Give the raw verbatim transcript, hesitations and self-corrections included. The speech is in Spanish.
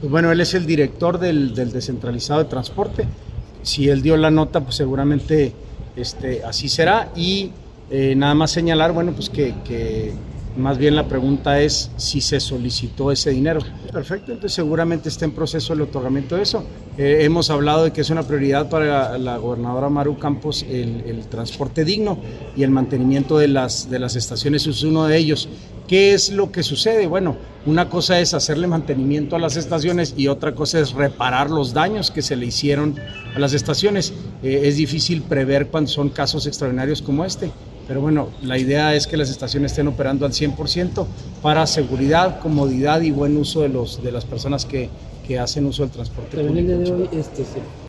Pues bueno, él es el director del, del descentralizado de transporte. Si él dio la nota, pues seguramente este, así será. Y eh, nada más señalar, bueno, pues que, que más bien la pregunta es si se solicitó ese dinero. Perfecto, entonces seguramente está en proceso el otorgamiento de eso. Eh, hemos hablado de que es una prioridad para la gobernadora Maru Campos el, el transporte digno y el mantenimiento de las, de las estaciones es uno de ellos. ¿Qué es lo que sucede? Bueno, una cosa es hacerle mantenimiento a las estaciones y otra cosa es reparar los daños que se le hicieron a las estaciones. Eh, es difícil prever cuando son casos extraordinarios como este, pero bueno, la idea es que las estaciones estén operando al cien por ciento para seguridad, comodidad y buen uso de, los, de las personas que, que hacen uso del transporte público. También el día de hoy, este, se